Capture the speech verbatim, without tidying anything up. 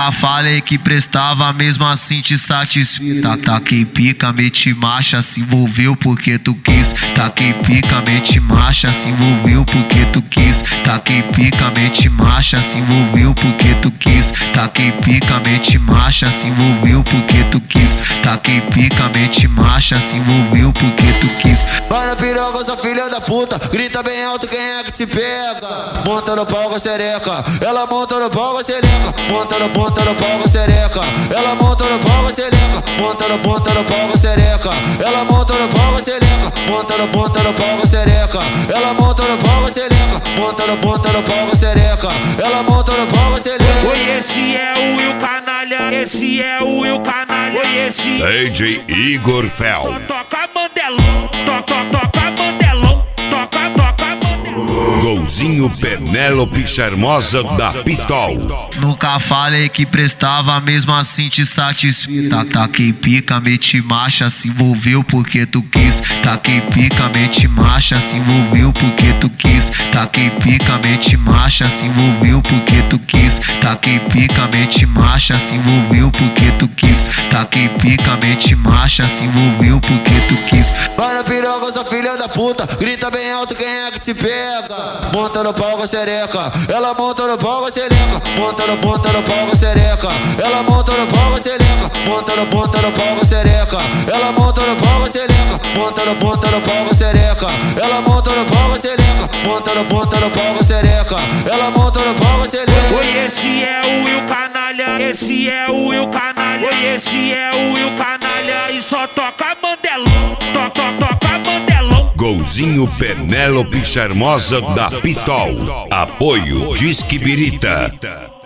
Nunca falei que prestava, mesmo assim te satisfiz. Tá, taquei pica, meti marcha, se envolveu porque tu quis. Taquei pica, meti marcha, se envolveu porque tu quis. Taquei pica, meti marcha, se envolveu porque tu quis. Taquei pica, meti marcha, se envolveu porque tu quis. Taquei pica, meti marcha, se envolveu porque tu quis. Vai na piroga, sua filha da puta, grita bem alto, quem é que te pega? Monta no pau com a xereca, ela monta no pau com a xereca. Monta no, monta no pau com a xereca, ela monta no pau com a xereca. Monta no, monta no pau com a xereca, ela monta no pau com a xereca. Monta no, monta no pau com a xereca, ela monta no pau com a xereca. Monta no, monta no pau com a xereca, ela monta no pau com a xereca. Oi, esse é o Will Canalha, esse é o Will Canalha. Oi, esse D J Igor Fel. Só toca mandelão, toca, toca mandelão, toca, toca mandelão. Golzinho Penélope Charmosa da Pitol. Nunca falei que prestava, mesmo assim te satisfiz. Tá, taquei pica, meti marcha, se envolveu porque tu quis. Taquei pica, meti marcha, se envolveu porque tu quis. Taquei pica, meti marcha, se envolveu porque tu quis. Taquei pica, meti marcha, se envolveu porque tu quis. Taquei pica, meti marcha, se envolveu porque tu quis. Vai na piroga, sua filha da puta, grita bem alto, quem é que te pega? Monta no pau com a xereca, ela monta no pau com a xereca. Monta no, monta no pau com a xereca, ela monta no pau com a xereca. Monta no, monta no pau com a xereca, ela monta no pau com a xereca. Monta no, monta no pau com a xereca, ela monta no pau com a xereca. Monta no, monta no pau com a xereca, ela monta no pau com a xereca. Oi, esse é o Will Canalha, esse é o Will Canalha. Oi, esse é o Will Canalha e só toca mandelão, toca, toca mandelão. Golzinho Penélope Charmosa da Pitol. Apoio Disque Birita.